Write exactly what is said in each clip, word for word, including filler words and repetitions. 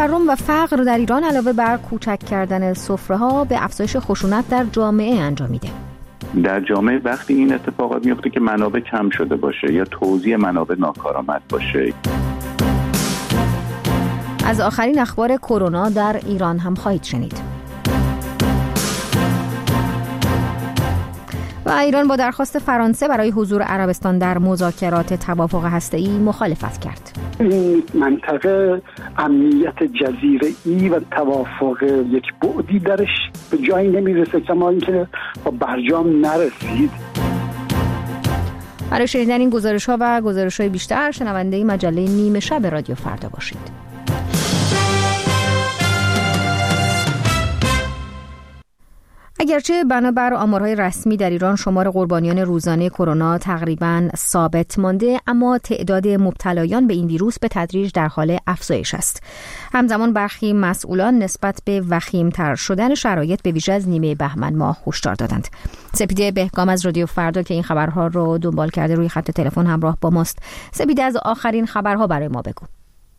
تورم و فقر در ایران علاوه بر کوچک کردن سفره‌ها به افزایش خشونت در جامعه انجامیده. در جامعه وقتی این اتفاقات میفته که منابع کم شده باشه یا توزیع منابع ناکارآمد باشه. از آخرین اخبار کرونا در ایران هم خواهید شنید. و ایران با درخواست فرانسه برای حضور عربستان در مذاکرات توافق هسته‌ای مخالفت کرد. این منطقه امنیت جزیره‌ای و توافق یک بعدی درش به جایی نمیرسه کما اینکه با برجام نرسید. برای شنیدن این گزارش‌ها و گزارش‌های بیشتر شنونده مجله نیمه شب رادیو فردا باشید. اگرچه بنابر آمارهای رسمی در ایران شمار قربانیان روزانه کرونا تقریباً ثابت مانده، اما تعداد مبتلایان به این ویروس به تدریج در حال افزایش است. همزمان برخی مسئولان نسبت به وخیم‌تر شدن شرایط به ویژه از نیمه بهمن ماه هشدار دادند. سپیده بهگام از رادیو فردا که این خبرها رو دنبال کرده روی خط تلفن همراه با ماست. سپیده، از آخرین خبرها برای ما بگو.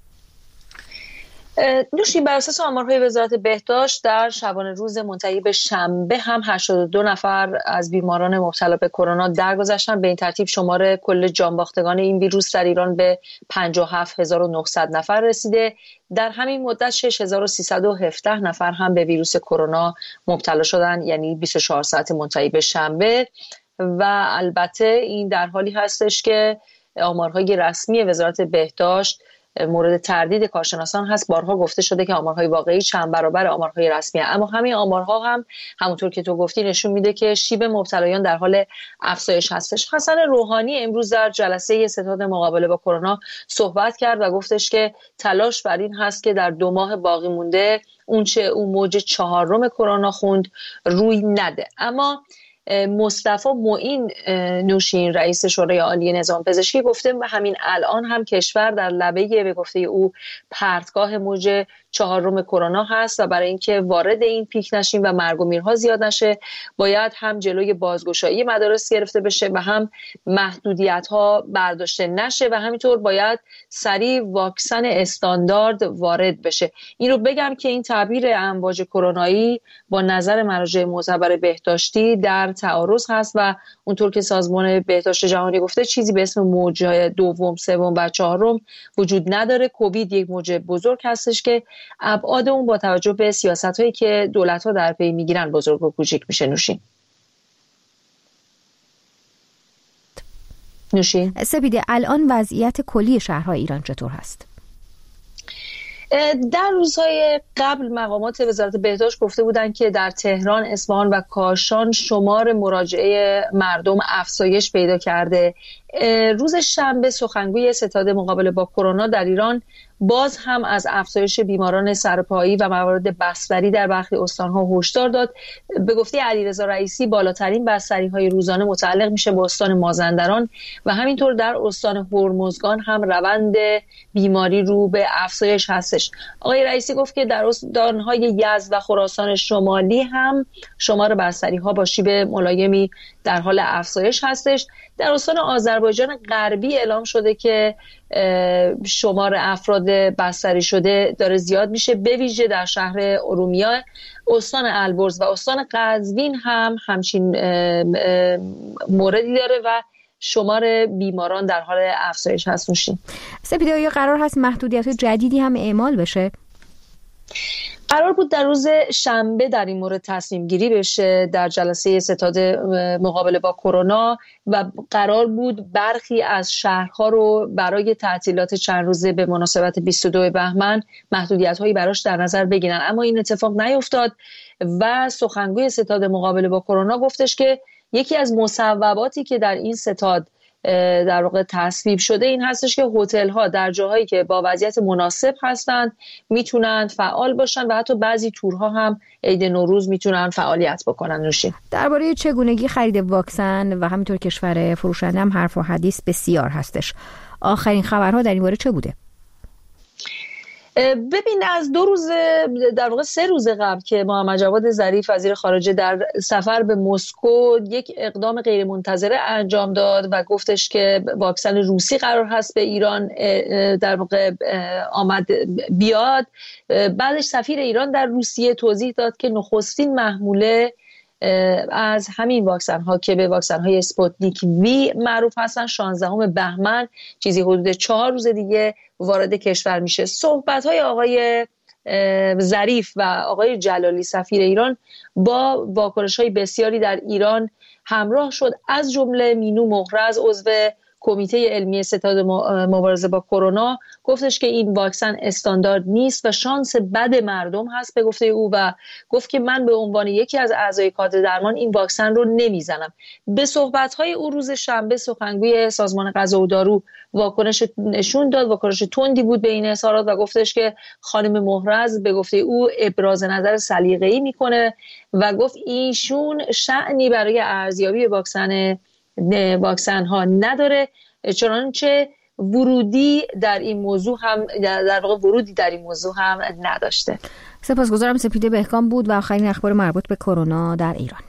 نوشین، بر اساس آمارهای وزارت بهداشت در شبانه روز منتهی به شنبه هم هشتاد و دو نفر از بیماران مبتلا به کرونا درگذشتند. به این ترتیب شمار کل جانباختگان این ویروس در ایران به پنجاه و هفت هزار و نهصد نفر رسیده. در همین مدت شش هزار و سیصد و هفده نفر هم به ویروس کرونا مبتلا شدند، یعنی بیست و چهار ساعت منتهی به شنبه. و البته این در حالی هستش که آمارهای رسمی وزارت بهداشت مورد تردید کارشناسان هست. بارها گفته شده که آمارهای واقعی چند برابر آمارهای رسمی، اما همین آمارها هم همونطور که تو گفتی نشون میده که شیب مبتلایان در حال افزایش هستش. حسن روحانی امروز در جلسه ستاد مقابله با کرونا صحبت کرد و گفتش که تلاش بر این هست که در دو ماه باقی مونده اون چه اون موج چهارم کرونا خوند روی نده. اما مصطفی معین نوشین رئیس شورای عالی نظام پزشکی گفته همین الان هم کشور در لبه به گفته او پرتگاه موج چهارم کرونا هست و برای اینکه وارد این پیک نشیم و مرگ و میرها زیاد نشه باید هم جلوی بازگشایی مدارس گرفته بشه و هم محدودیت ها برداشته نشه و همینطور باید سریع واکسن استاندارد وارد بشه. این رو بگم که این تعبیر امواج کرونایی با نظر مراجع معتبر بهداشتی در تعارض هست و اونطور که سازمان بهداشت جهانی گفته چیزی به اسم موج دوم، سوم و چهارم وجود نداره. کووید یک موج بزرگ هستش که ابعاد اون با توجه به سیاست‌هایی که دولت‌ها در پی میگیرن بزرگ و کوچیک میشه. نوشین نوشین سپیده، الان وضعیت کلی شهرهای ایران چطور هست؟ در روزهای قبل مقامات وزارت بهداشت گفته بودند که در تهران، اصفهان و کاشان شمار مراجعه مردم افزایش پیدا کرده. روز شنبه سخنگوی ستاد مقابله با کرونا در ایران باز هم از افزایش بیماران سرپایی و موارد بستری در برخی استان‌ها هشدار داد. به گفته علیرضا رئیسی بالاترین بستری‌های روزانه متعلق میشه به استان مازندران و همینطور در استان هرمزگان هم روند بیماری رو به افزایش هستش. آقای رئیسی گفت که در استان‌های یزد و خراسان شمالی هم شمار بستری‌ها با شیب ملایمی در حال افزایش هستش. در استان آذربایجان غربی اعلام شده که شمار افراد بستری شده داره زیاد میشه، به ویژه در شهر ارومیه، استان البرز و استان قزوین هم همچین موردی داره و شمار بیماران در حال افزایش هست. نوشین سپیده، آیا قرار هست محدودیت جدیدی هم اعمال بشه؟ قرار بود در روز شنبه در این مورد تصمیم گیری بشه در جلسه ستاد مقابله با کرونا و قرار بود برخی از شهرها رو برای تعطیلات چند روزه به مناسبت بیست و دو بهمن محدودیت‌هایی براش در نظر بگیرن، اما این اتفاق نیفتاد و سخنگوی ستاد مقابله با کرونا گفتش که یکی از مصوباتی که در این ستاد در واقع تصویب شده این هستش که هتل ها در جاهایی که با وضعیت مناسب هستند میتونن فعال باشن و حتی بعضی تورها هم عید نوروز میتونن فعالیت بکنن. نوشین درباره چگونگی خرید واکسن و همینطور کشور فروشنده هم حرف و حدیث بسیار هستش. آخرین خبرها در این باره چه بوده؟ ببین از دو روز در واقع سه روز قبل که محمد جواد ظریف وزیر خارجه در سفر به مسکو یک اقدام غیرمنتظره انجام داد و گفتش که واکسن روسی قرار هست به ایران در واقع آمد بیاد. بعدش سفیر ایران در روسیه توضیح داد که نخستین محموله از همین واکسن ها که به واکسن های اسپوتنیک وی معروف هستن شانزدهم بهمن چیزی حدود چهار روز دیگه وارد کشور میشه. صحبت های آقای ظریف و آقای جلالی سفیر ایران با واکنش های بسیاری در ایران همراه شد، از جمله مینو مهرز عضو کمیته علمی ستاد مبارزه با کرونا گفتش که این واکسن استاندارد نیست و شانس بد مردم هست به گفته او، و گفت که من به عنوان یکی از اعضای کادر درمان این واکسن رو نمیزنم. به صحبت‌های او روز شنبه سخنگوی سازمان غذا و دارو واکنش نشون داد، واکنش تندی بود به این اظهارات و گفتش که خانم مهرز به گفته او ابراز نظر سلیقه‌ای میکنه و گفت ایشون شأنی برای ارزیابی واکسن واکسن ها نداره، چنانچه ورودی در این موضوع هم در واقع ورودی در این موضوع هم نداشته. سپاسگزارم. سپیده بهکام بود و آخرین اخبار مربوط به کرونا در ایران.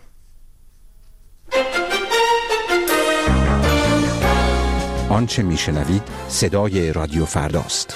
آنچه میشنوید صدای رادیو فرداست.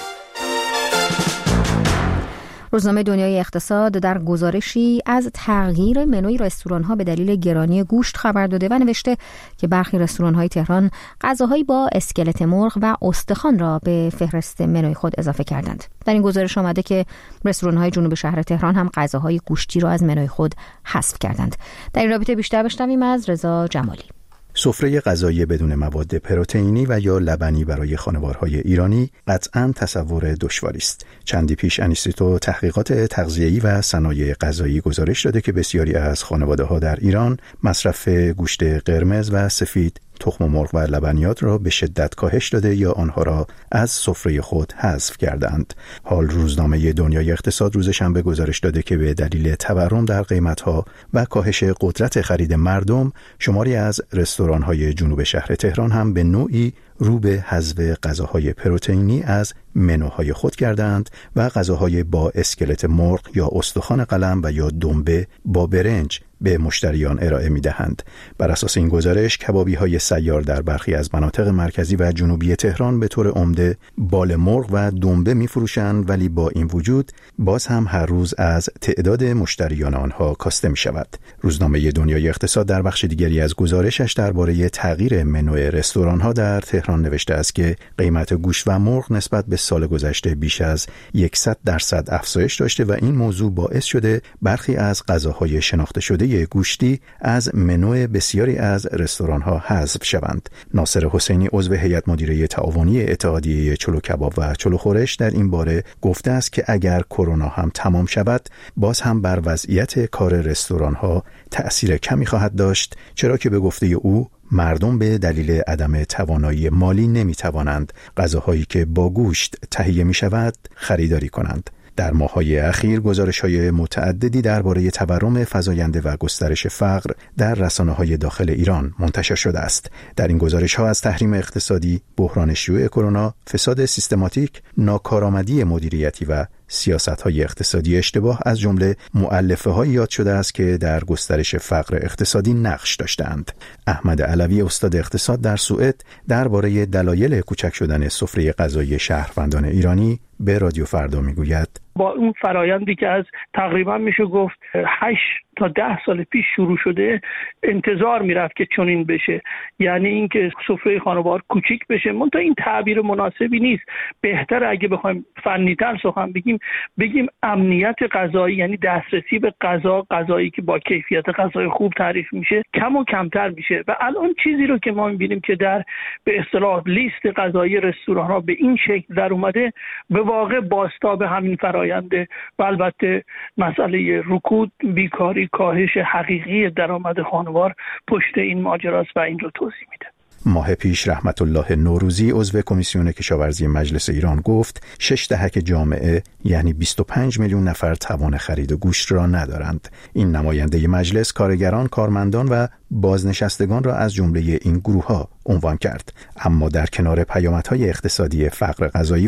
روزنامه دنیای اقتصاد در گزارشی از تغییر منوی رستوران‌ها به دلیل گرانی گوشت خبر داده و نوشته که برخی رستوران‌های تهران غذاهایی با اسکلت مرغ و استخوان را به فهرست منوی خود اضافه کردند. در این گزارش آمده که رستوران‌های جنوب شهر تهران هم غذاهای گوشتی را از منوی خود حذف کردند. در این رابطه بیشتر بشنویم از رضا جمالی. سفره غذایی بدون مواد پروتئینی و یا لبنی برای خانوارهای ایرانی قطعاً تصور دشواری است. چندی پیش انیستیتو تحقیقات تغذیه‌ای و صنایع غذایی گزارش داده که بسیاری از خانواده‌ها در ایران مصرف گوشت قرمز و سفید، تخم مرغ و لبنیات را به شدت کاهش داده یا آنها را از سفره خود حذف کردند. حال روزنامه دنیای اقتصاد روز شنبه گزارش داده که به دلیل تورم در قیمت‌ها و کاهش قدرت خرید مردم، شماری از رستوران‌های جنوب شهر تهران هم به نوعی رو به حذف غذاهای پروتئینی از منوهای خود کردند و غذاهای با اسکلت مرغ یا استخوان قلم و یا دنبه با برنج به مشتریان ارائه می‌دهند. بر اساس این گزارش کبابی‌های سیار در برخی از مناطق مرکزی و جنوبی تهران به طور عمده بال مرغ و دنبه می‌فروشند، ولی با این وجود باز هم هر روز از تعداد مشتریان آنها کاسته می‌شود. روزنامه دنیای اقتصاد در بخش دیگری از گزارشش درباره تغییر منو رستوران‌ها در تهران نوشته است که قیمت گوشت و مرغ نسبت به سال گذشته بیش از صد درصد افزایش داشته و این موضوع باعث شده برخی از غذاهای شناخته شده گوشتی از منو بسیاری از رستوران‌ها حذف شوند. ناصر حسینی عضو هیئت مدیره تعاونی اتحادیه چلو کباب و چلو خورش در این باره گفته است که اگر کرونا هم تمام شود باز هم بر وضعیت کار رستوران‌ها تأثیر کمی خواهد داشت، چرا که به گفته او مردم به دلیل عدم توانایی مالی نمی‌توانند غذاهایی که با گوشت تهیه می‌شود خریداری کنند. در ماه‌های اخیر گزارش‌های متعددی درباره تورم فزاینده و گسترش فقر در رسانه‌های داخل ایران منتشر شده است. در این گزارش‌ها از تحریم اقتصادی، بحران شیوع کرونا، فساد سیستماتیک، ناکارآمدی مدیریتی و سیاست‌های اقتصادی اشتباه از جمله مؤلفه‌هایی یاد شده است که در گسترش فقر اقتصادی نقش داشتند. احمد علوی استاد اقتصاد در سوئد درباره دلایل کوچک شدن سفره غذایی شهروندان ایرانی به رادیو فردا میگوید: با اون فرایندی که از تقریبا میشه گفت هشت تا ده سال پیش شروع شده انتظار میرفت که چنین بشه، یعنی اینکه سفره خانوار کوچیک بشه. منتها این تعبیر مناسبی نیست. بهتر اگه بخوایم فنی‌تر سخن بگیم بگیم امنیت غذایی، یعنی دسترسی به غذا، غذایی که با کیفیت غذای خوب تعریف میشه کم و کمتر میشه. و الان چیزی رو که ما میبینیم که در به اصطلاح لیست غذایی رستوران‌ها به این شکل در اومده، به واقع بازتاب همین فراینده و البته مسئله رکود، بیکاری، کاهش حقیقی درآمد خانوار پشت این ماجراست و این رو توضیح میده. ماه پیش رحمت الله نوروزی عضو کمیسیون کشاورزی مجلس ایران گفت شش دهک جامعه یعنی بیست و پنج میلیون نفر توان خرید گوشت را ندارند. این نماینده مجلس کارگران، کارمندان و بازنشستگان را از جمله این گروه‌ها عنوان کرد. اما در کنار پیامدهای اقتصادی فقر غذایی و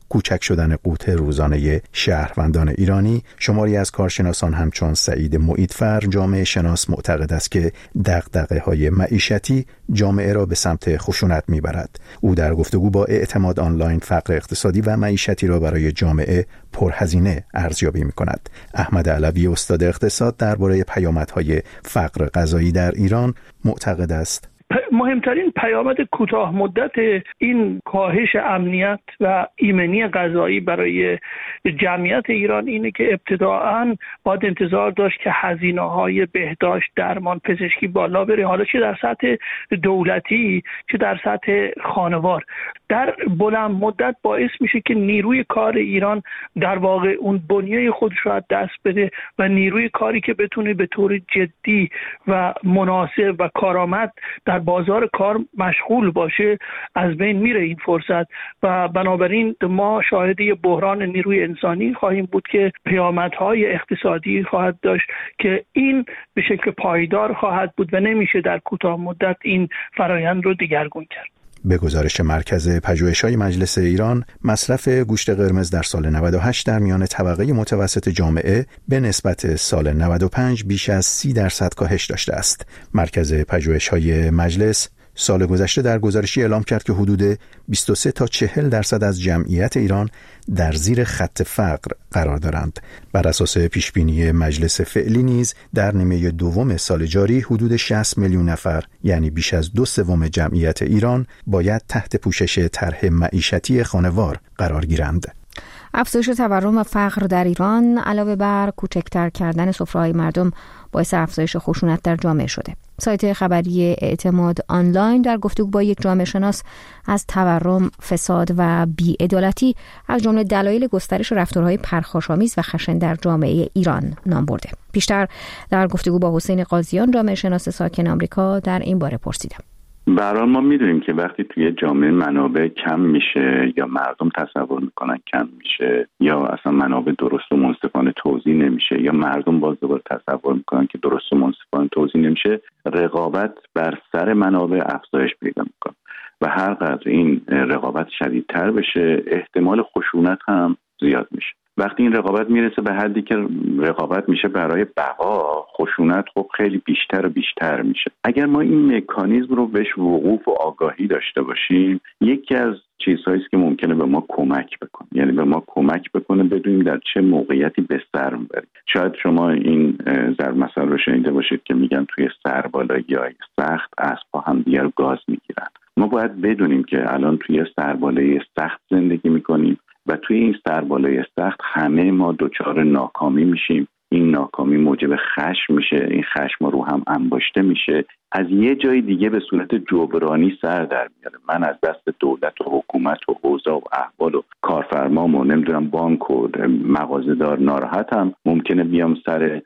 کوچک شدن قوت روزانه شهروندان ایرانی، شماری از کارشناسان همچون سعید معیدفر جامعه شناس معتقد است که دغدغه‌های معیشتی جامعه را به سمت خشونت میبرد. او در گفتگو با اعتماد آنلاین فقر اقتصادی و معیشتی را برای جامعه پرهزینه ارزیابی می‌کند. احمد علوی استاد اقتصاد درباره پیامدهای فقر غذایی در ایران معتقد است مهمترین پیامد کوتاه مدت این کاهش امنیت و ایمنی غذایی برای جمعیت ایران اینه که ابتداعاً باید انتظار داشت که هزینه‌های بهداشت، درمان، پزشکی بالا بره، حالا چه در سطح دولتی چه در سطح خانوار. در بلند مدت باعث میشه که نیروی کار ایران در واقع اون بنیه خودش رو از دست بده و نیروی کاری که بتونه به طور جدی و مناسب و کارآمد در بازار کار مشغول باشه از بین میره این فرصت و بنابراین ما شاهد یه بحران نیروی انسانی خواهیم بود که پیامدهای اقتصادی خواهد داشت که این به شکل پایدار خواهد بود و نمیشه در کوتاه مدت این فرایند رو دگرگون کرد. به گزارش مرکز پژوهش‌های مجلس ایران، مصرف گوشت قرمز در سال نود و هشت در میان طبقه متوسط جامعه به نسبت سال نود و پنج بیش از سی درصد کاهش داشته است. مرکز پژوهش‌های مجلس سال گذشته در گزارشی اعلام کرد که حدود بیست و سه تا چهل درصد از جمعیت ایران در زیر خط فقر قرار دارند. بر اساس پیشبینی مجلس فعلی نیز در نیمه دوم سال جاری حدود شصت میلیون نفر، یعنی بیش از دو سوم جمعیت ایران، باید تحت پوشش طرح معیشتی خانوار قرار گیرند. افزایش تورم و فقر در ایران علاوه بر کوچکتر کردن سفره‌های مردم باعث افزایش خشونت در جامعه شده. سایت خبری اعتماد آنلاین در گفتگو با یک جامعه شناس از تورم، فساد و بی‌عدالتی از جمله دلایل گسترش رفتارهای پرخاش‌آمیز و خشن در جامعه ایران نام برده. بیشتر در گفتگو با حسین قاضیان، جامعه شناس ساکن آمریکا، در این باره پرسیدم. به هر حال ما میدونیم که وقتی توی جامعه منابع کم میشه یا مردم تصور میکنن کم میشه یا اصلا منابع درست و منصفانه توزیع نمیشه یا مردم باز دوباره تصور میکنن که درست و منصفانه توزیع نمیشه، رقابت بر سر منابع افزایش پیدا میکنه و هر قدر این رقابت شدیدتر بشه احتمال خشونت هم زیاد میشه. وقتی این رقابت میرسه به حدی که رقابت میشه برای بقا، خشونت خب خیلی بیشتر و بیشتر میشه. اگر ما این مکانیزم رو بهش وقوف و آگاهی داشته باشیم، یکی از چیزهایی است که ممکنه به ما کمک بکنه، یعنی به ما کمک بکنه بدونیم در چه موقعیتی به سر میبریم. شاید شما این ضرب مثل رو شنیده باشید که میگن توی سربالایی سخت اسب‌ها هم دیگر رو گاز میگیرن. ما باید بدونیم که الان توی سربالایی سخت زندگی میکنیم و توی این سربالای سخت همه ما دچار ناکامی میشیم. این ناکامی موجب خشم میشه، این خشم رو هم انباشته میشه، از یه جای دیگه به صورت جبرانی سر در میاره. من از دست دولت و حکومت و اوضاع و احوال و کارفرمام و نمیدونم بانک و مغازه‌دار ناراحتم، ممکنه بیام سر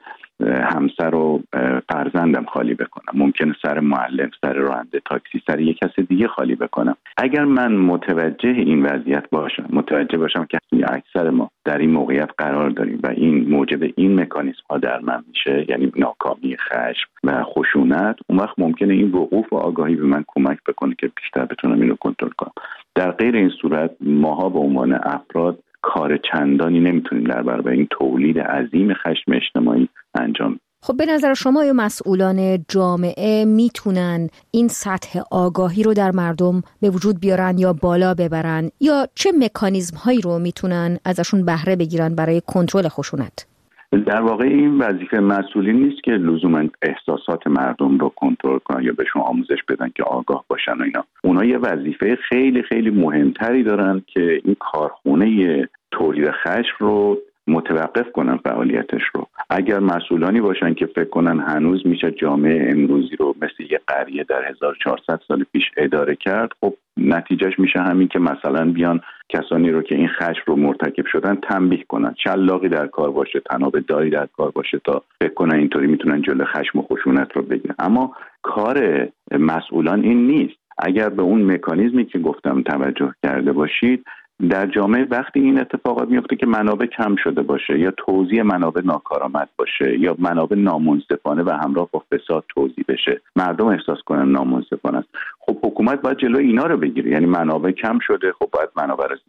همسر و فرزندم خالی بکنم، ممکنه سر معلم، سر راننده تاکسی، سر یک کس دیگه خالی بکنم. اگر من متوجه این وضعیت باشم، متوجه باشم که اکثر ما در این موقعیت قرار داریم و این موجب این مکانیزم ها در من میشه، یعنی ناکامی، خشم و خشونت، اون وقت ممکنه این وقوف و آگاهی به من کمک بکنه که بیشتر بتونم اینو کنترل کنم. در غیر این صورت ماها به عنوان افراد کار چندانی نمیتونیم در برابر این تولید عظیم خشم اجتماعی انجام. خب به نظر شما یا مسئولان جامعه میتونن این سطح آگاهی رو در مردم به وجود بیارن یا بالا ببرن، یا چه مکانیزم هایی رو میتونن ازشون بهره بگیرن برای کنترل خشونت؟ در واقع این وظیفه مسئولین نیست که لزوما احساسات مردم رو کنترل کنن یا بهشون آموزش بدن که آگاه باشن و اینا. اونا یه وظیفه خیلی خیلی مهمتری دارن که این کارخونه تولید خشم رو متوقف کنن، فعالیتش رو. اگر مسئولانی باشن که فکر کنن هنوز میشه جامعه امروزی رو مثل یه قریه در هزار و چهارصد سال پیش اداره کرد، خب نتیجهش میشه همین که مثلا بیان کسانی رو که این خشم رو مرتکب شدن تنبیه کنن، شلاقی در کار باشه، تناب داری در کار باشه تا فکر کنن اینطوری میتونن جلوی خشم و خشونت رو بگیرن. اما کار مسئولان این نیست. اگر به اون مکانیزمی که گفتم توجه کرده باشید، در جامعه وقتی این اتفاقات میفته که منابع کم شده باشه یا توزیع منابع ناکارآمد باشه یا منابع نامنصفانه و همراه با فساد توزیع بشه، مردم احساس کنن نامنصفانه است، خب حکومت باید جلوی اینا رو بگیره. یعنی منابع کم شده، خب باید منابع رو زیاد کنه.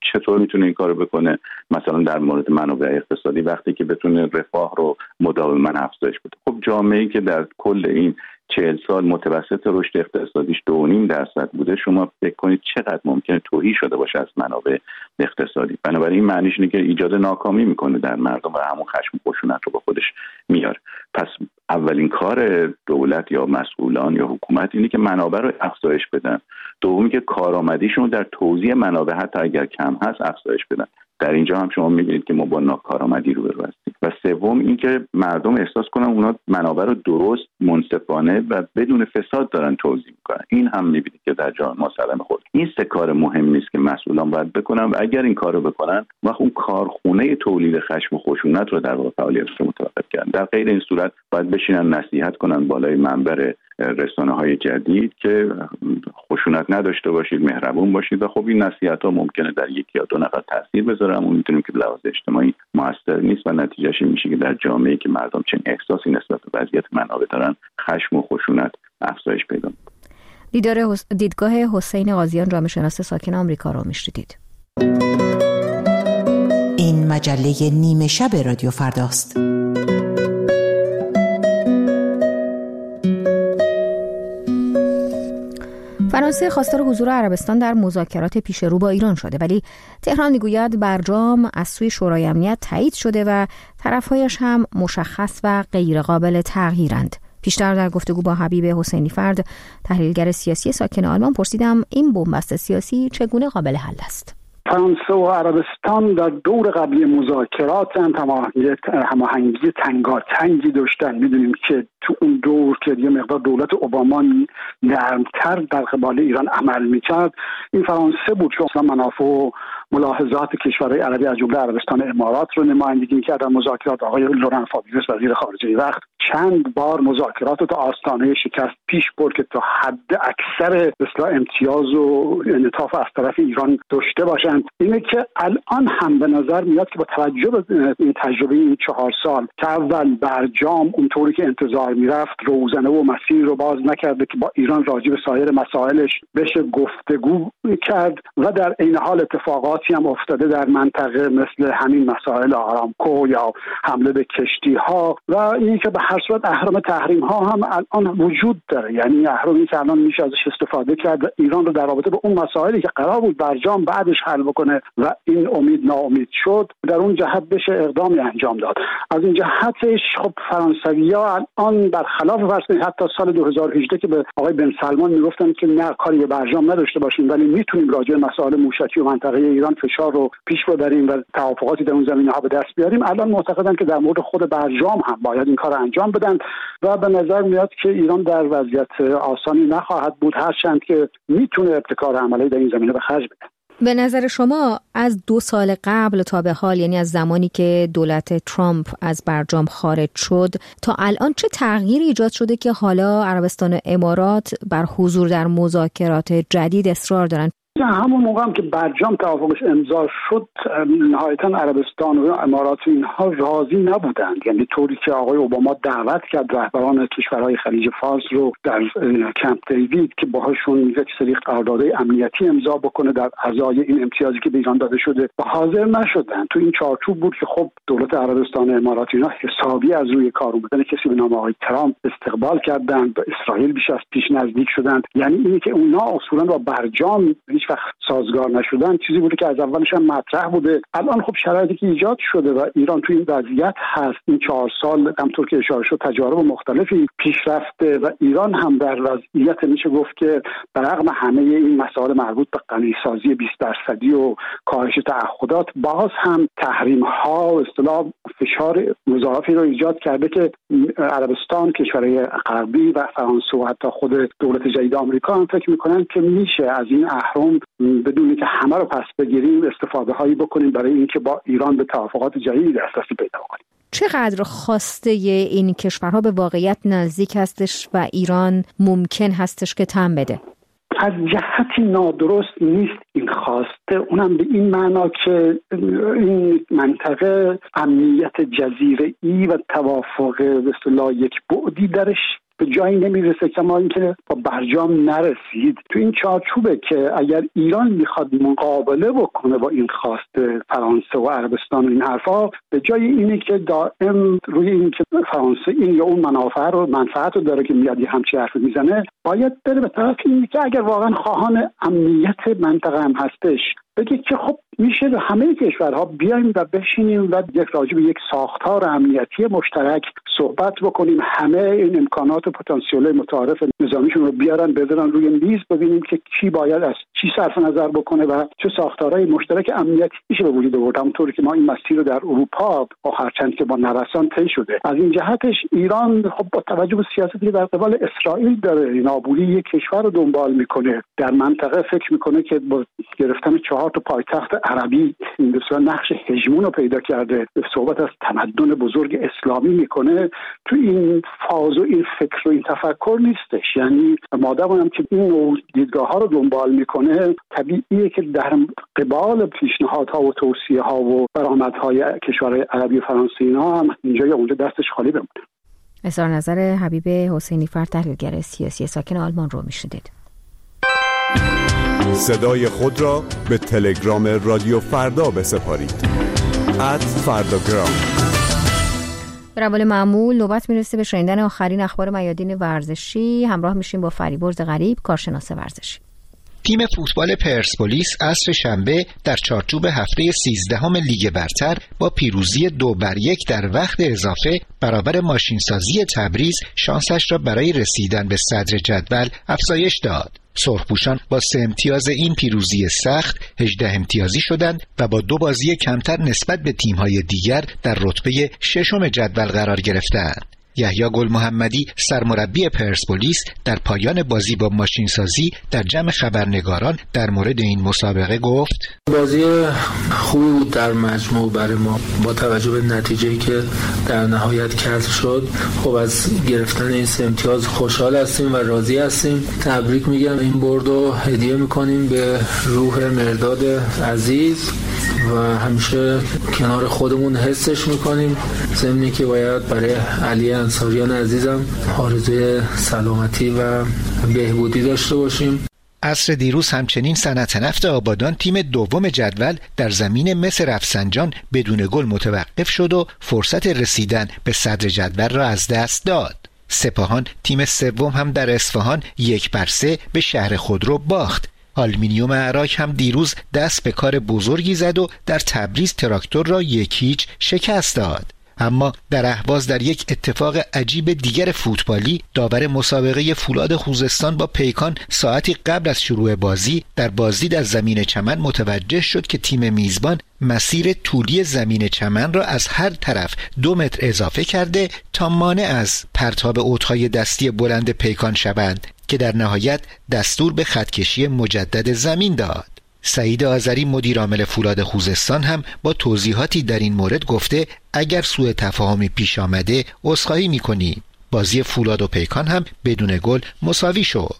چطور میتونه این کارو بکنه؟ مثلا در مورد منابع اقتصادی وقتی که بتونه رفاه رو مداوما افزایش بده. خب جامعه‌ای که در کل این چهل سال متوسط رشد اقتصادیش دو و نیم درصد بوده، شما فکر کنید چقدر ممکنه تهی شده باشه از منابع اقتصادی. بنابراین معنیش اینه که ایجاد ناکامی میکنه در مردم و همون خشم و خشونت رو با خودش میاره. پس اولین کار دولت یا مسئولان یا حکومت اینه که منابع رو افزایش بدن. دومی که کارآمدیشون در توزیع منابع حتی اگر کم هست افزایش بدن. در اینجا هم شما می‌بینید که ما با ناکارآمدی روبرو هستیم. و سوم اینکه مردم احساس کنن اونا منابع رو درست، منصفانه و بدون فساد دارن توزیع میکنن. این هم می‌بینید که در جامعه ما سلام خود این سه کار مهم نیست که مسئولان باید بکنن و اگر این کارو بکنن وقت اون کارخونه تولید خشم و خشونت رو در واقع فعالیتش رو متوقف کردن. در غیر این صورت باید بشینن نصیحت کنن بالای منبر رسانه‌های جدید که خشونت نداشته باشید، مهربون باشید و خب این نصیحت‌ها ممکنه در یکی یا دو نفر تاثیر بذاره، اما می‌تونیم که لحاظ اجتماعی موثر نیست و نتیجهش این میشه که در جامعه‌ای که مردم چنین احساسی نسبت به وضعیت منابع دارن، خشم و خشونت افزایش پیدا می‌کنه. دیدار حس... دیدگاه حسین قاضیان جامعه شناس ساکن آمریکا رو میشنیدید. این مجله نیمه شب رادیو فرداست. فرانسه خواستار حضور عربستان در مذاکرات پیش رو با ایران شده، ولی تهران میگوید برجام از سوی شورای امنیت تایید شده و طرفهایش هم مشخص و غیر قابل تغییرند. پیشتر در گفتگو با حبیب حسینی فرد، تحلیلگر سیاسی ساکن آلمان، پرسیدم این بنبست سیاسی چگونه قابل حل است؟ فرانسه و عربستان در دور قبلی مذاکرات هماهنگی تنگاتنگی داشتن. میدونیم که تو اون دور که یه مقدار دولت اوباما نرمتر در قبال ایران عمل میکرد، این فرانسه بود که اصلا منافع و ملاحظات کشورهای عربی از جمله عربستان امارات رو نمایندگی میکرد. در مذاکرات آقای لوران فابیوس وزیر خارجه وقت چند بار مذاکرات رو تا آستانه شکست پیش برد که تا حد اکثر اصلاح امتیاز و انعطاف از طرف ایران داشته باشند. اینه که الان هم به نظر میاد که با توجه به این تجربه این چهار سال که اول برجام اونطوری که انتظار میرفت روزنه و مسیر رو باز نکرده که با ایران راجع به سایر مسائلش بشه گفتگو کرد و در این حال اتفاقاتی هم افتاده در منطقه مثل همین مسائل آرامکو یا حمله به کشتی ها و این که به هر صورت اهرم تحریم ها هم الان وجود داره. یعنی اهرمی که الان میشه ازش استفاده کرد ایران رو در رابطه با اون مسائلی که قرار بود برجام بعدش حل بکنه و این امید ناامید شد در اون جهت بشه اقدامی انجام داد. از این جهتش خب فرانسوی‌ها الان برخلاف فرض حتی سال دو هزار و هجده که به آقای بن سلمان میگفتن که نه کاری به برجام نداشته باشیم ولی میتونیم راجع به مسائل موشکی و منطقه ایران فشار رو پیش ببریم و توافقاتی در اون زمینه‌ها به دست بیاریم، الان معتقدن که در مورد خود برجام هم باید این کار انجام بدن و به نظر میاد که ایران در وضعیت آسانی نخواهد بود، هرچند که میتونه ابتکار عملی در این زمینه به خرج بده. به نظر شما از دو سال قبل تا به حال، یعنی از زمانی که دولت ترامپ از برجام خارج شد تا الان، چه تغییری ایجاد شده که حالا عربستان و امارات بر حضور در مذاکرات جدید اصرار دارند؟ همون موقع هم که برجام توافقش امضا شد نهایتا عربستان و امارات اینها راضی نبودند. یعنی طوری که آقای اوباما دعوت کرد رهبران کشورهای خلیج فارس رو در کمپ دیوید که باهاشون یک سری قراردادهای امنیتی امضا بکنه در ازای این امتیازی که به ایران داده شده و حاضر نشدن. تو این چارچوب بود که خب دولت عربستان و امارات اینا حسابی از روی کار اومدن کسی به نام آقای ترامپ استقبال کردند، به اسرائیل بیش از پیش نزدیک شدند. یعنی اینی که اونا اصولا با برجام هیچ وقت سازگار نشدن چیزی بوده که از اولش هم مطرح بوده. الان خب شرایطی که ایجاد شده و ایران تو این وضعیت هست، این چهار سال همونطور که اشاره شد تجارب مختلفی پیش رفته و ایران هم در وضعیت میشه گفت که برغم همه این مسائل مربوط به غنیسازی بیست درصدی و کاهش تعهدات باز هم تحریم ها و اصطلاح فشار مضاعفی رو ایجاد کرده که عربستان، کشورهای غربی و فرانسه و حتی خود دولت جدید آمریکا هم فکر میکنن که میشه از این اهرم بدون که همه رو پس بگیریم استفاده هایی بکنیم برای اینکه با ایران به توافقات جدیدی دسترسی پیدا کنیم. چقدر خواسته این کشورها به واقعیت نزدیک هستش و ایران ممکن هستش که تن بده؟ از جهتی نادرست نیست این خواسته، اونم به این معنا که این منطقه امنیت جزیره‌ای و توافق به اصطلاح یک بعدی درش به جایی نمیرسه که ما اینکه با برجام نرسید. تو این چارچوبه که اگر ایران میخواد مقابله بکنه با این خواست فرانسه و عربستان و این حرفا، به جای اینه که دائم روی این که فرانسه این یا اون منافع رو منفعت رو داره که میاد یه همچین حرف میزنه، باید بره به طرف اینه که اگر واقعا خواهان امنیت منطقه هم هستش، بگه که خب میشه به همه کشورها بیایم و بشینیم و یک راجع به یک ساختار امنیتی مشترک صحبت بکنیم، همه این امکانات و پتانسیل متعارف نظامیشون رو بیارن بذارن روی میز، ببینیم که کی باید از چی صرف نظر بکنه و چه ساختارهای مشترک امنیتی میشه به وجود آورد. همونطوری که ما این مسیر رو در اروپا با هرچند که با نوسان طی شده. از این جهتش ایران خب با توجه به سیاستی که در قبال اسرائیل داره، نابودی یک کشور رو دنبال میکنه در منطقه، فکر میکنه که با گرفتن چهار تا پایتخت عربی این بسیار نقش هژمون رو پیدا کرده، صحبت از تمدن بزرگ اسلامی میکنه. تو این فاز و این فکر و این تفکر نیستش. یعنی مادام هم که این نوع دیدگاه ها رو دنبال میکنه، طبیعیه که در قبال پیشنهادها و توصیه ها و برآمدهای کشورهای عربی و فرانسه اینا هم اینجا یا اونجا دستش خالی بمونه. اظهار نظر حبیب حسینی فر، تحلیلگر سیاسی ساکن آلمان رو میشنیدید. صدای خود را به تلگرام رادیو فردا بسپارید. ات فرداگرام. به روال معمول نوبت میرسه به شنیدن آخرین اخبار میادین ورزشی. همراه میشیم با فریبرز غریب، کارشناس ورزشی. تیم فوتبال پرسپولیس عصر شنبه در چارچوب هفته سیزدهم لیگ برتر با پیروزی دو بر یک در وقت اضافه برابر ماشینسازی تبریز شانسش را برای رسیدن به صدر جدول افزایش داد. سرخپوشان با سه امتیاز این پیروزی سخت هجده امتیازی شدند و با دو بازی کمتر نسبت به تیم‌های دیگر در رتبه ششم جدول قرار گرفتند. یحیی گل محمدی سرمربی پرسپولیس در پایان بازی با ماشینسازی در جمع خبرنگاران در مورد این مسابقه گفت: بازی خوبی بود در مجموع برای ما، با توجه به نتیجه‌ای که در نهایت کسب شد. خب از گرفتن این سه امتیاز خوشحال هستیم و راضی هستیم. تبریک میگم، این برد رو هدیه میکنیم به روح مرداد عزیز و همیشه کنار خودمون حسش میکنیم. ضمنی که باید برای علی انصاریان عزیزم آرزوی سلامتی و بهبودی داشته باشیم. عصر دیروز همچنین صنعت نفت آبادان تیم دوم جدول در زمین مس رفسنجان بدون گل متوقف شد و فرصت رسیدن به صدر جدول را از دست داد. سپاهان تیم سوم هم در اصفهان یک بر سه به شهر خودرو باخت. آلومینیوم عراق هم دیروز دست به کار بزرگی زد و در تبریز تراکتور را یک هیچ شکست داد. اما در اهواز در یک اتفاق عجیب دیگر فوتبالی، داور مسابقه فولاد خوزستان با پیکان ساعتی قبل از شروع بازی در بازدید از زمین چمن متوجه شد که تیم میزبان مسیر طولی زمین چمن را از هر طرف دو متر اضافه کرده تا مانع از پرتاب اوتهای دستی بلند پیکان شوند که در نهایت دستور به خطکشی مجدد زمین داد. سعید آذری مدیر عامل فولاد خوزستان هم با توضیحاتی در این مورد گفته اگر سوء تفاهمی پیش آمده عذرخواهی می‌کنیم. بازی فولاد و پیکان هم بدون گل مساوی شد.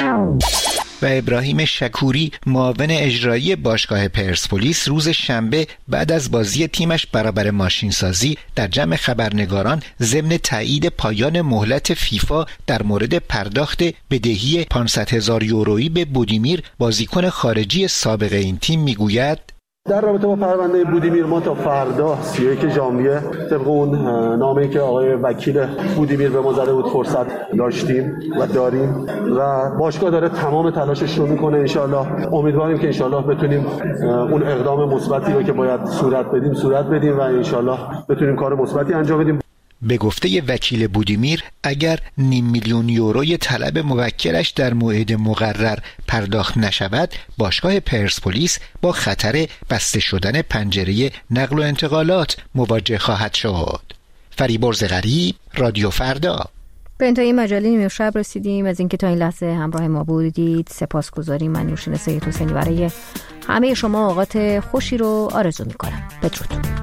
و ابراهیم شکوری معاون اجرایی باشگاه پرسپولیس روز شنبه بعد از بازی تیمش برابر ماشینسازی در جمع خبرنگاران ضمن تایید پایان مهلت فیفا در مورد پرداخت بدهی پانصد هزار یورویی به بودیمیر بازیکن خارجی سابق این تیم میگوید: در رابطه با پرونده بودیمیر ما تا فردا سی و یک ژانویه طبق اون نامه‌ای که آقای وکیل بودیمیر به ما زده بود فرصت داشتیم و داریم و باشگاه داره تمام تلاشش رو میکنه. انشالله امیدواریم که انشالله بتونیم اون اقدام مثبتی رو که باید صورت بدیم صورت بدیم و انشالله بتونیم کار مثبتی انجام بدیم. به گفته وکیل بودیمیر اگر نیم میلیون یوروی طلب موکلش در موعد مقرر پرداخت نشود، باشگاه پرسپولیس با خطر بسته شدن پنجره نقل و انتقالات مواجه خواهد شد. فریبرز غریب، رادیو فردا. به انتهای مجله نیمه شب رسیدیم. از اینکه تا این لحظه همراه ما بودید سپاسگزاریم. من نوشین سید حسینی برای همه شما اوقات خوشی رو آرزو میکنم. بدرود.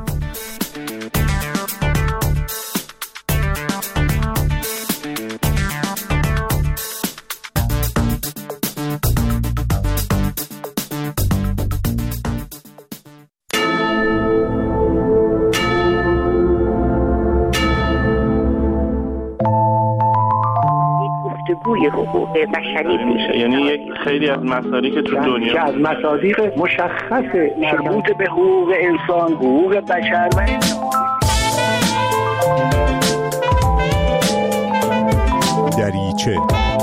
حقوق بشری میشه. یعنی یک خیلی از مسائلی که تو دنیا که از مصادیق مشخص مربوط به حقوق انسان، حقوق بشر و دریچه.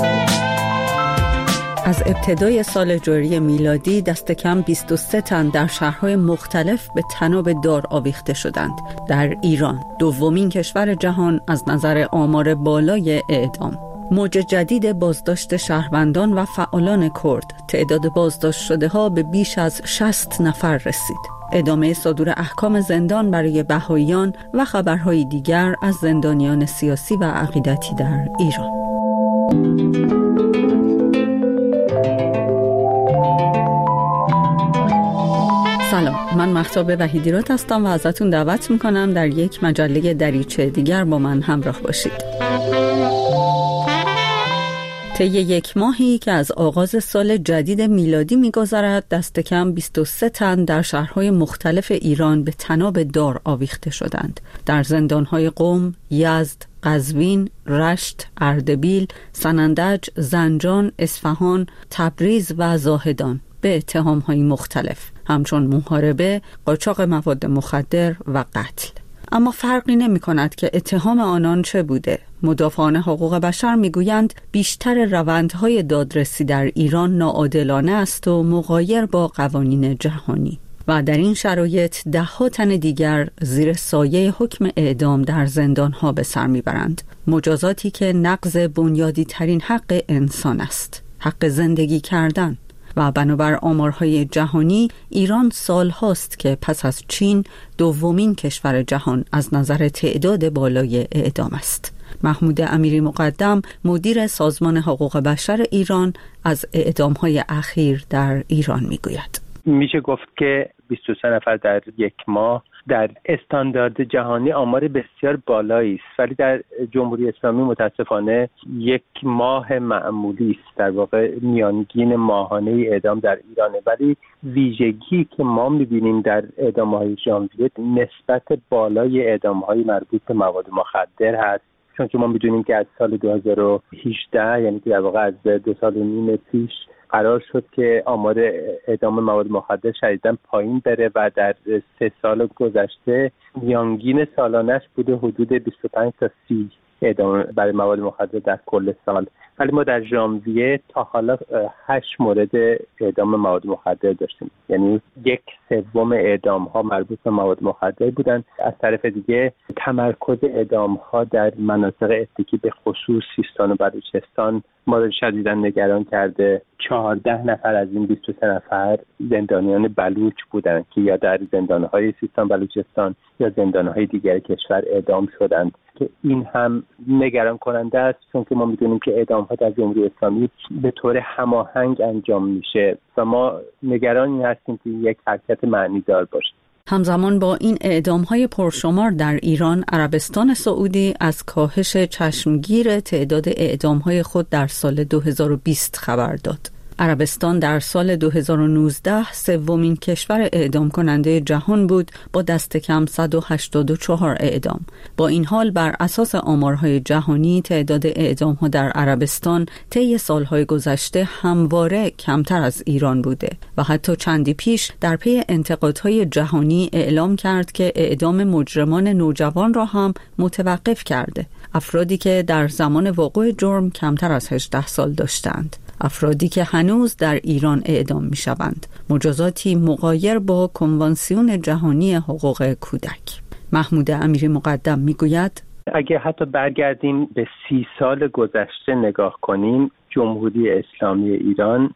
از ابتدای سال جاری میلادی دست کم بیست و سه تن در شهرهای مختلف به طناب دار آویخته شدند. در ایران، دومین کشور جهان از نظر آمار بالای اعدام. موج جدید بازداشت شهروندان و فعالان کرد، تعداد بازداشت شده ها به بیش از شصت نفر رسید. ادامه صدور احکام زندان برای بهائیان و خبرهای دیگر از زندانیان سیاسی و عقیدتی در ایران. سلام، من مهتاب وحیدیراد هستم و ازتون دعوت میکنم در یک مجله دریچه دیگر با من همراه باشید. طی یک ماهی که از آغاز سال جدید میلادی می‌گذرد، دست کم بیست و سه تن در شهرهای مختلف ایران به طناب دار آویخته شدند. در زندان‌های قم، یزد، قزوین، رشت، اردبیل، سنندج، زنجان، اصفهان، تبریز و زاهدان به اتهام‌های مختلف، همچون محاربه، قاچاق مواد مخدر و قتل. اما فرقی نمی کند که اتهام آنان چه بوده. مدافعان حقوق بشر می گویند بیشتر روندهای دادرسی در ایران ناعادلانه است و مغایر با قوانین جهانی. و در این شرایط ده ها تن دیگر زیر سایه حکم اعدام در زندانها به سر می برند. مجازاتی که نقض بنیادی ترین حق انسان است، حق زندگی کردن. و بنابر آمارهای جهانی، ایران سال هاست که پس از چین دومین کشور جهان از نظر تعداد بالای اعدام است. محمود امیری مقدم، مدیر سازمان حقوق بشر ایران، از اعدامهای اخیر در ایران میگوید. میشه گفت که بیست و سه نفر در یک ماه در استاندارد جهانی آمار بسیار بالایی است، ولی در جمهوری اسلامی متاسفانه یک ماه معمولی است. در واقع میانگین ماهانه اعدام در ایرانه، ولی ویژگی که ما میبینیم در اعدام‌های ژانویه نسبت بالای اعدام‌های مربوط به مواد مخدر هست، چون که ما میدونیم که از سال دو هزار و هجده، یعنی که در واقع از دو سال و نیم پیش، قرار شد که آمار اعدام مواد مخدر شدیداً پایین بره و در سه سال گذشته میانگین سالانش بوده حدود بیست و پنج تا سی اعدام برای مواد مخدر در کل سال. ولی ما در ژانویه تا حالا هشت مورد اعدام مواد مخدر داشتیم، یعنی یک سوم اعدام ها مربوط به مواد مخدر بودن. از طرف دیگه تمرکز اعدام ها در مناطق اتکی به خصوص سیستان و بلوچستان ما رو شدیداً نگران کرده. چهارده نفر از این بیست و سه نفر زندانیان بلوچ بودند که یا در زندانهای سیستان بلوچستان یا زندانهای دیگر کشور اعدام شدند، که این هم نگران کننده است، چون که ما میدونیم که اعدام ها در جمهوری اسلامی به طور هماهنگ انجام میشه و ما نگرانی هستیم که یک حرکت معنیدار باشه. همزمان با این اعدام‌های پرشمار در ایران، عربستان سعودی از کاهش چشمگیر تعداد اعدام‌های خود در سال دو هزار و بیست خبر داد. عربستان در سال دو هزار و نوزده سومین کشور اعدام کننده جهان بود با دست کم صد و هشتاد و چهار اعدام. با این حال بر اساس آمارهای جهانی تعداد اعدام‌ها در عربستان طی سالهای گذشته همواره کمتر از ایران بوده و حتی چندی پیش در پی انتقادهای جهانی اعلام کرد که اعدام مجرمان نوجوان را هم متوقف کرده، افرادی که در زمان وقوع جرم کمتر از هجده سال داشتند، افرادی که هنوز در ایران اعدام می شوند، مجازاتی مغایر با کنوانسیون جهانی حقوق کودک. محمود امیری مقدم می گوید اگه حتی برگردیم به سی سال گذشته نگاه کنیم، جمهوری اسلامی ایران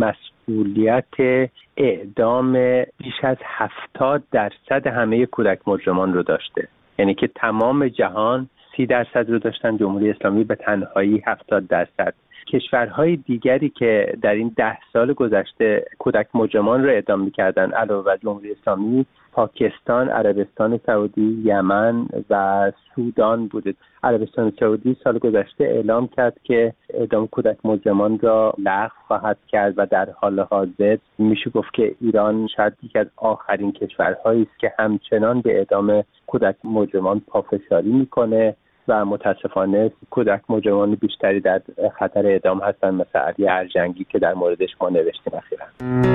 مسئولیت اعدام بیش از هفتاد درصد همه کودک مجرمان رو داشته، یعنی که تمام جهان سی درصد رو داشتن، جمهوری اسلامی به تنهایی هفتاد درصد. کشورهای دیگری که در این ده سال گذشته کودک مجرمان را اعدام می‌کردن علاوه بر جمهوری اسلامی، پاکستان، عربستان سعودی، یمن و سودان بوده. عربستان سعودی سال گذشته اعلام کرد که اعدام کودک مجرمان را لغو خواهد کرد و در حال حاضر میشه گفت که ایران شاید یکی از آخرین کشورهایی است که همچنان به اعدام کودک مجرمان پافشاری میکنه و متاسفانه کودک مجرمان بیشتری در خطر اعدام هستند، مثل علی ارجنگی که در موردش ما نوشتیم اخیراً.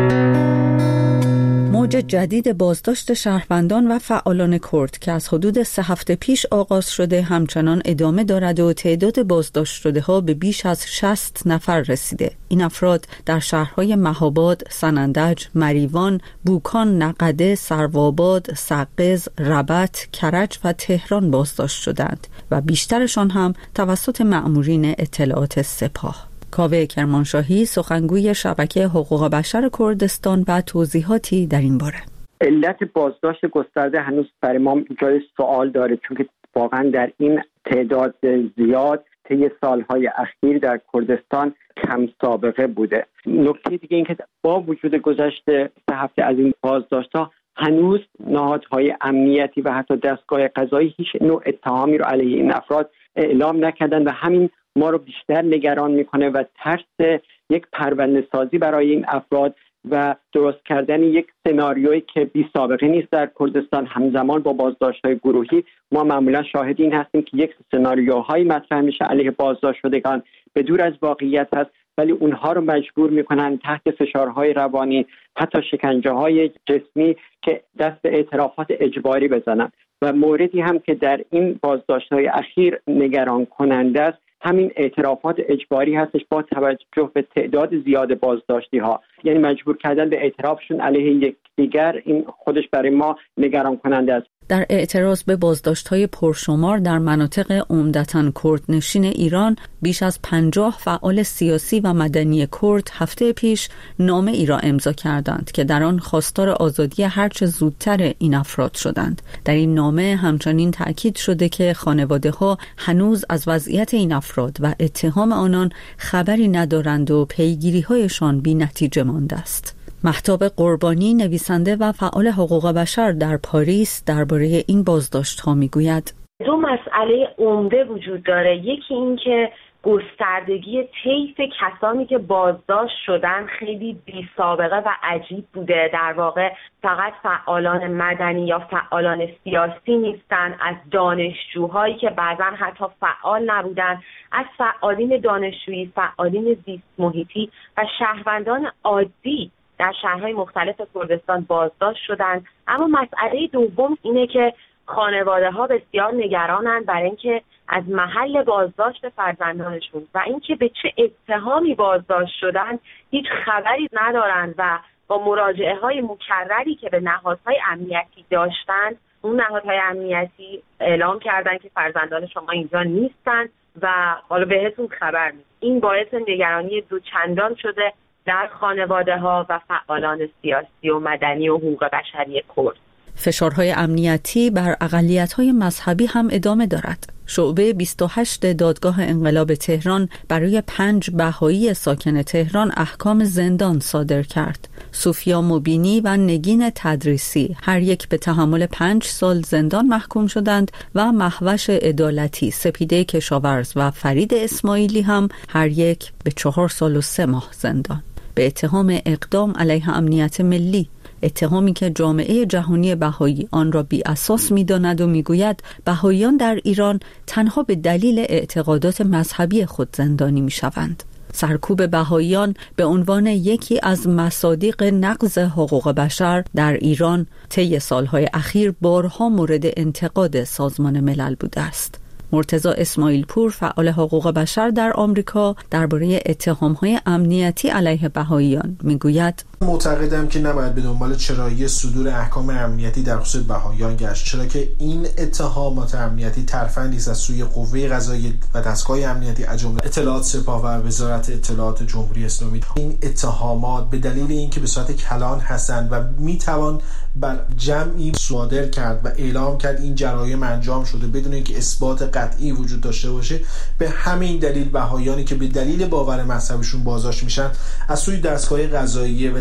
موج جدید بازداشت شهروندان و فعالان کرد که از حدود سه هفته پیش آغاز شده همچنان ادامه دارد و تعداد بازداشت شده ها به بیش از شصت نفر رسیده. این افراد در شهرهای مهاباد، سنندج، مریوان، بوکان، نقده، سروآباد، سقز، ربط، کرج و تهران بازداشت شدند و بیشترشان هم توسط مأمورین اطلاعات سپاه. کاوه کرمانشاهی سخنگوی شبکه حقوق بشر کردستان و توضیحاتی در این باره. علت بازداشت گسترده هنوز برای ما جای سوال داره، چون که واقعا در این تعداد زیاد طی سالهای اخیر در کردستان کم سابقه بوده. نکته دیگه این که با وجود گذشت سه هفته از این بازداشت‌ها هنوز نهادهای امنیتی و حتی دستگاه قضایی هیچ نوع اتهامی رو علیه این افراد اعلام نکردن و همین ما رو بیشتر نگران میکنه و ترس یک پرونده سازی برای این افراد و درست کردن یک سناریویی که بی سابقه نیست در کردستان همزمان با بازداشت‌های گروهی. ما معمولا شاهد این هستیم که یک سناریوهایی مطرح میشه علیه بازداشت شدگان به دور از واقعیت هست، ولی اونها رو مجبور میکنن تحت فشارهای روانی، حتی شکنجه‌های جسمی که دست به اعترافات اجباری بزنن. و موردی هم که در این بازداشت‌های اخیر نگران کننده است همین اعترافات اجباری هستش با توجه به تعداد زیاد بازداشتی ها، یعنی مجبور کردن به اعترافشون علیه یکدیگر. این خودش برای ما نگران کننده است. در اعتراض به بازداشت‌های پرشمار در مناطق عمدتاً کردنشین ایران، بیش از پنجاه فعال سیاسی و مدنی کرد هفته پیش نامه‌ای را امضا کردند که در آن خواستار آزادی هرچه زودتر این افراد شدند. در این نامه همچنین تأکید شده که خانواده‌ها هنوز از وضعیت این افراد و اتهام آنان خبری ندارند و پیگیری‌هایشان بی‌نتیجه مانده است. مهتاب قربانی، نویسنده و فعال حقوق بشر در پاریس، درباره این بازداشت‌ها میگوید: دو مسئله عمده وجود داره. یکی این که گستردگی طیف کسانی که بازداشت شدن خیلی بی سابقه و عجیب بوده. در واقع فقط فعالان مدنی یا فعالان سیاسی نیستن، از دانشجوهایی که بعضا حتی فعال نبودن، از فعالین دانشجویی، فعالین زیست محیطی و شهروندان عادی در شهرهای مختلف کردستان بازداشت شدند. اما مسئله دوم اینه که خانواده ها بسیار نگرانند برای اینکه از محل بازداشت فرزندانشون و اینکه به چه اتهامی بازداشت شدن هیچ خبری ندارند و با مراجعه های مکرری که به نهادهای امنیتی داشتند، اون نهادهای امنیتی اعلام کردن که فرزندان شما اینجا نیستن و حالا بهتون خبر میدیم. این باعث نگرانی دوچندان شده در خانواده ها و فعالان سیاسی و مدنی و حقوق بشری کرد. فشارهای امنیتی بر اقلیت‌های مذهبی هم ادامه دارد. شعبه بیست و هشت دادگاه انقلاب تهران برای پنج بهایی ساکن تهران احکام زندان صادر کرد. سوفیا مبینی و نگین تدریسی هر یک به تحمل پنج سال زندان محکوم شدند و مهوش عدالتی، سپیده کشاورز و فرید اسماعیلی هم هر یک به چهار سال و سه ماه زندان به اتهام اقدام علیه امنیت ملی، اتهامی که جامعه جهانی بهایی آن را بی اساس می داند و می گوید بهاییان در ایران تنها به دلیل اعتقادات مذهبی خود زندانی می شوند. سرکوب بهاییان به عنوان یکی از مصادیق نقض حقوق بشر در ایران طی سالهای اخیر بارها مورد انتقاد سازمان ملل بوده است. مرتضی اسماعیل پور، فعال حقوق بشر در آمریکا، درباره اتهام‌های امنیتی علیه بهاییان میگوید: معتقدم که نباید به دنبال چرایی صدور احکام امنیتی در خصوص بهاییان گشت، چرا که این اتهامات امنیتی ترفندی است از سوی قوه قضاییه و دستگاه امنیتی از جمله اطلاعات سپاه و وزارت اطلاعات جمهوری اسلامی. این اتهامات به دلیل اینکه به صورت کلان هستند و میتوان بر جمعی صادر کرد و اعلام کرد این جرایم انجام شده بدون اینکه اثبات قطعی وجود داشته باشه، به همین دلیل بهاییانی که به دلیل باور مذهبیشون بازداشت میشن از سوی دستگاه قضاییه و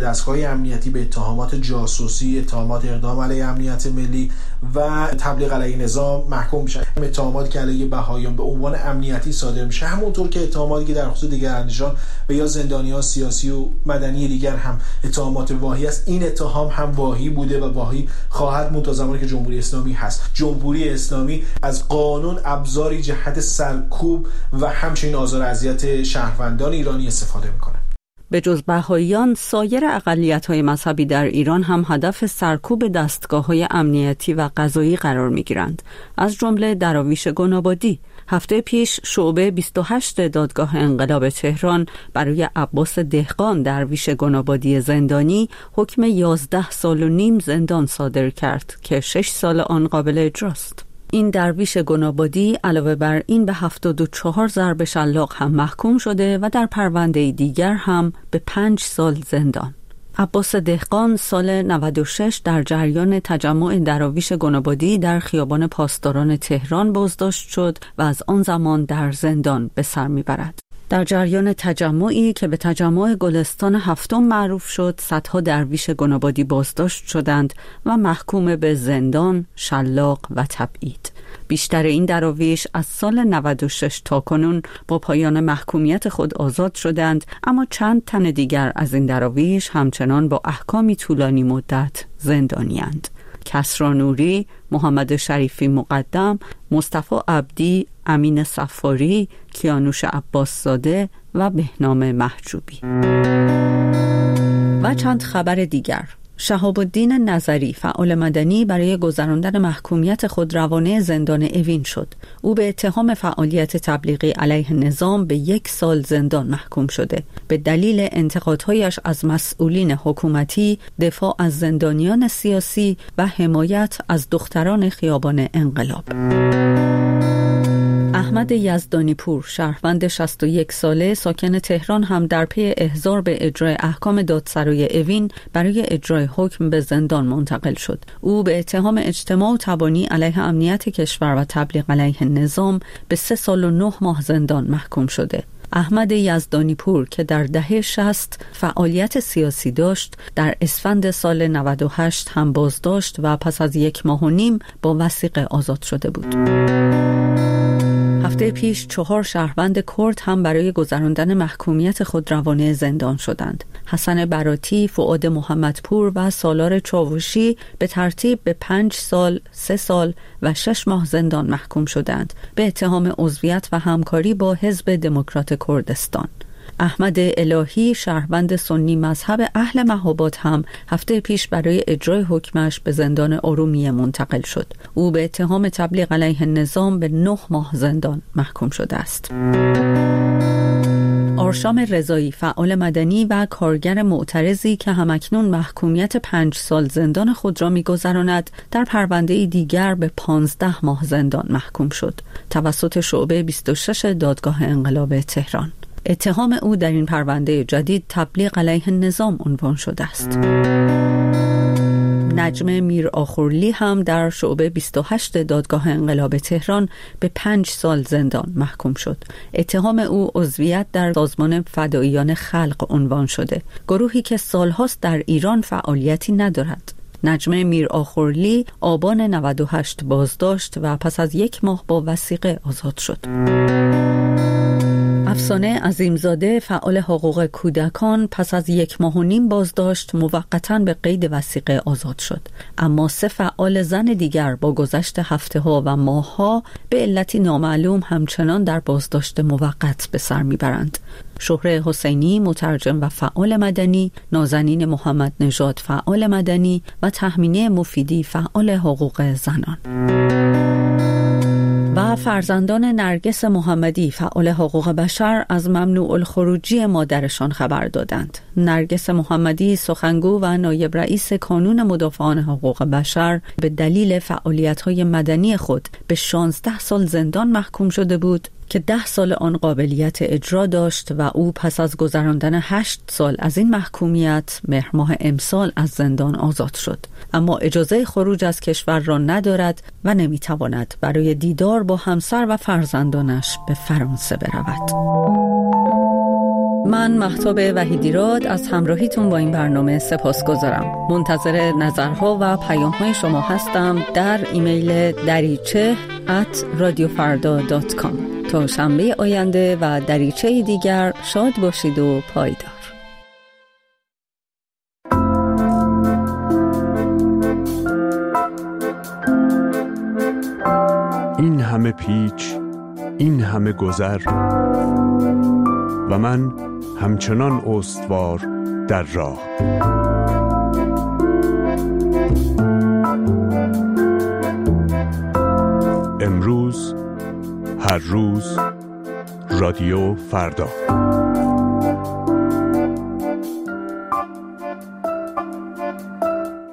دستگاه امنیتی به اتهامات جاسوسی، اتهامات اقدام علیه امنیت ملی و تبلیغ علیه نظام محکوم میشن. اتهاماتی که علیه بهاییان به عنوان امنیتی صادر میشه، همونطور که اتهاماتی که در خصوص دیگر اندیشان و یا زندانیان سیاسی و مدنی دیگر هم اتهامات واهی است، این اتهام هم واهی بوده و واهی خواهد بود تا زمانی که جمهوری اسلامی هست. جمهوری اسلامی از قانون ابزاری جهت سرکوب و همچنین آزار و اذیت شهروندان ایرانی استفاده میکنه. به جز بهائیان، سایر اقلیت‌های مذهبی در ایران هم هدف سرکوب دستگاه‌های امنیتی و قضایی قرار می‌گیرند، از جمله دراویش گنابادی. هفته پیش شعبه بیست و هشت دادگاه انقلاب تهران برای عباس دهقان درویش گنابادی زندانی حکم یازده سال و نیم زندان صادر کرد که شش سال آن قابل اجراست. این درویش گنابادی علاوه بر این به هفتاد و چهار ضرب شلاق هم محکوم شده و در پرونده دیگر هم به پنج سال زندان. عباس دهقان سال نود و شش در جریان تجمع دراویش گنابادی در خیابان پاسداران تهران بازداشت شد و از آن زمان در زندان به سر میبرد. در جریان تجمعی که به تجمع گلستان هفتم معروف شد، صدها درویش گنابادی بازداشت شدند و محکوم به زندان، شلاق و تبعید. بیشتر این دراویش از سال نود و شش تا کنون با پایان محکومیت خود آزاد شدند، اما چند تن دیگر از این دراویش همچنان با احکامی طولانی مدت زندانی‌اند. کسری نوری، محمد شریفی مقدم، مصطفی عبدی، امین صفاری، کیانوش عباس زاده و بهنام محجوبی. و چند خبر دیگر. شهاب الدین نظری، فعال مدنی، برای گذراندن محکومیت خود روانه زندان اوین شد. او به اتهام فعالیت تبلیغی علیه نظام به یک سال زندان محکوم شده به دلیل انتقادهایش از مسئولین حکومتی، دفاع از زندانیان سیاسی و حمایت از دختران خیابان انقلاب. احمد یزدانی پور، شهروند شصت و یک ساله ساکن تهران، هم در پی احضار به اجرای احکام دادسرای اوین برای اجرای حکم به زندان منتقل شد. او به اتهام اجتماع و تبانی علیه امنیت کشور و تبلیغ علیه نظام به سه سال و نه ماه زندان محکوم شده. احمد یزدانی پور که در دهه شصت فعالیت سیاسی داشت، در اسفند سال نود و هشت هم بازداشت و پس از یک ماه و نیم با وثیقه آزاد شده بود. هفته پیش چهار شهروند کرد هم برای گذراندن محکومیت خود روانه زندان شدند. حسن براتی، فؤاد محمدپور و سالار چاوشی به ترتیب به پنج سال، سه سال و شش ماه زندان محکوم شدند به اتهام عضویت و همکاری با حزب دموکرات کردستان. احمد الهی، شهروند سنی مذهب اهل مهاباد، هم هفته پیش برای اجرای حکمش به زندان ارومیه منتقل شد. او به اتهام تبلیغ علیه نظام به نه ماه زندان محکوم شده است. آرشام رضایی، فعال مدنی و کارگر معترضی که همکنون محکومیت پنج سال زندان خود را می‌گذراند، در پرونده دیگر به پانزده ماه زندان محکوم شد توسط شعبه بیست و شش دادگاه انقلاب تهران. اتهام او در این پرونده جدید تبلیغ علیه نظام عنوان شده است. نجم میر آخورلی هم در شعبه بیست و هشت دادگاه انقلاب تهران به پنج سال زندان محکوم شد. اتهام او عضویت در سازمان فداییان خلق عنوان شده، گروهی که سالهاست در ایران فعالیتی ندارد. نجم میر آخورلی آبان نود و هشت بازداشت و پس از یک ماه با وثیقه آزاد شد. افسانه عظیمزاده، فعال حقوق کودکان، پس از یک ماه و نیم بازداشت موقتاً به قید وثیقه آزاد شد. اما سه فعال زن دیگر با گذشت هفته ها و ماه ها به علتی نامعلوم همچنان در بازداشت موقت به سر میبرند. شهره حسینی، مترجم و فعال مدنی، نازنین محمد نژاد، فعال مدنی و تهمینه مفیدی، فعال حقوق زنان. و فرزندان نرگس محمدی، فعال حقوق بشر، از ممنوع الخروجی مادرشان خبر دادند. نرگس محمدی، سخنگو و نایب رئیس کانون مدافعان حقوق بشر، به دلیل فعالیت‌های مدنی خود به شانزده سال زندان محکوم شده بود که ده سال آن قابلیت اجرا داشت و او پس از گذراندن هشت سال از این محکومیت مهر ماه امسال از زندان آزاد شد، اما اجازه خروج از کشور را ندارد و نمیتواند برای دیدار با همسر و فرزندانش به فرانسه برود. من مهتاب وحیدی‌راد از همراهیتون با این برنامه سپاسگزارم. منتظر نظرها و پیام‌های شما هستم در ایمیل دریچه ات رادیو فردا دات کام. تا شنبه آینده و دریچه دیگر شاد باشید و پایدار. این همه پیچ، این همه گذر و من همچنان استوار در راه. امروز، هر روز، رادیو فردا.